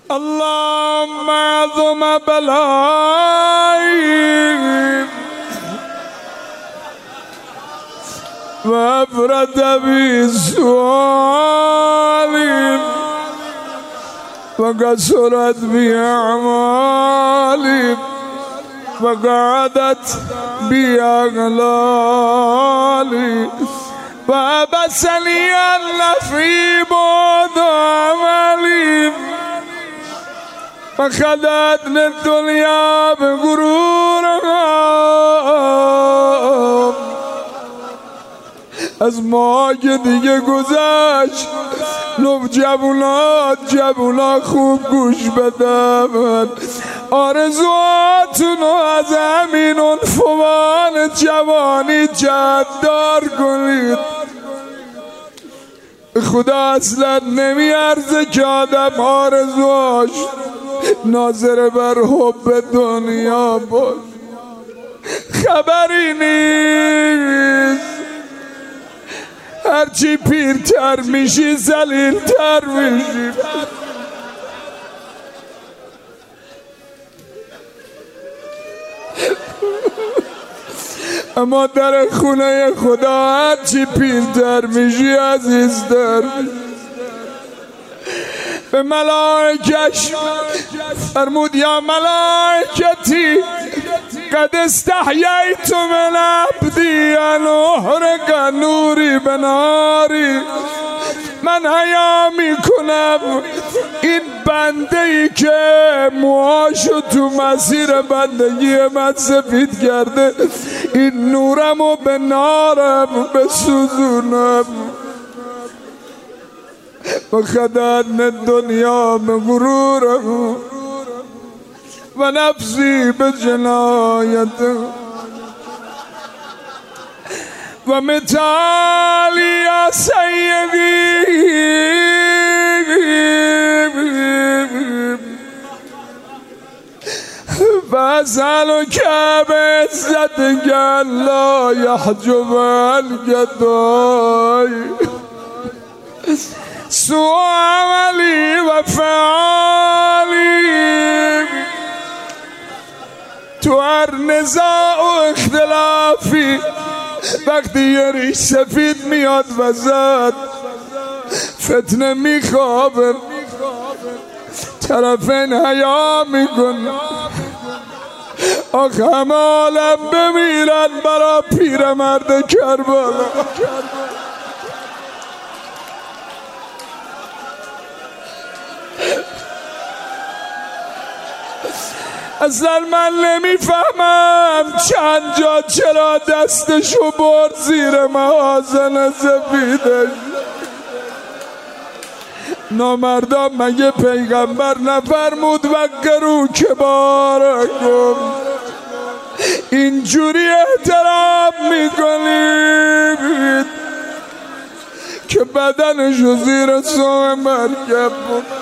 اللهم اعظم بلائي وافرد بي سؤالي وقصرت بي اعمالي وقعدت بي اغلالي وابسني في بعد عملي وخدتني الدنيا بغرورها از ما که دیگه گذشت لب جوونا خوب گوش بدم آرزواتونو از همین عنفوان جوانی جدار کنید خدا اصلا نمیارزه که آدم آرزوهاش ناظر بر حب دنیا باش خبری نیست هرچی پیرتر میشی ذلیل‌تر میشی اما در خونه خدا هرچی پیرتر میشی عزیزتر به ملائکش فرمود یا ملائکتی قد استحییت من عبدی ان احرق نوری بناری من حیا میکنم این بنده ای که موهاشو تو مسیر بندگی من سفید کرده این نورمو به نارم بسوزونم و خدان الدنیا بغرورم و نفسی بجنایته و مثالی یا سیدی فاسألك بعزتك لا يحجب الجداي سوء عملي وفعالي تو هر نزاع و اختلافی وقتی یه ریش سفید میاد وسط فتنه میخوابه طرفین حیا میکن آخ همه عالم بمیرن برا پیرمرد کربلا اصلا من نمیفهمم چند جا چرا دستشو برد زیر محاسن سفیدش نامردان مگه پیغمبر نفرمود وقرو کبارکم اینجوری احترام میکنید که بدنشو زیر سوم مرکب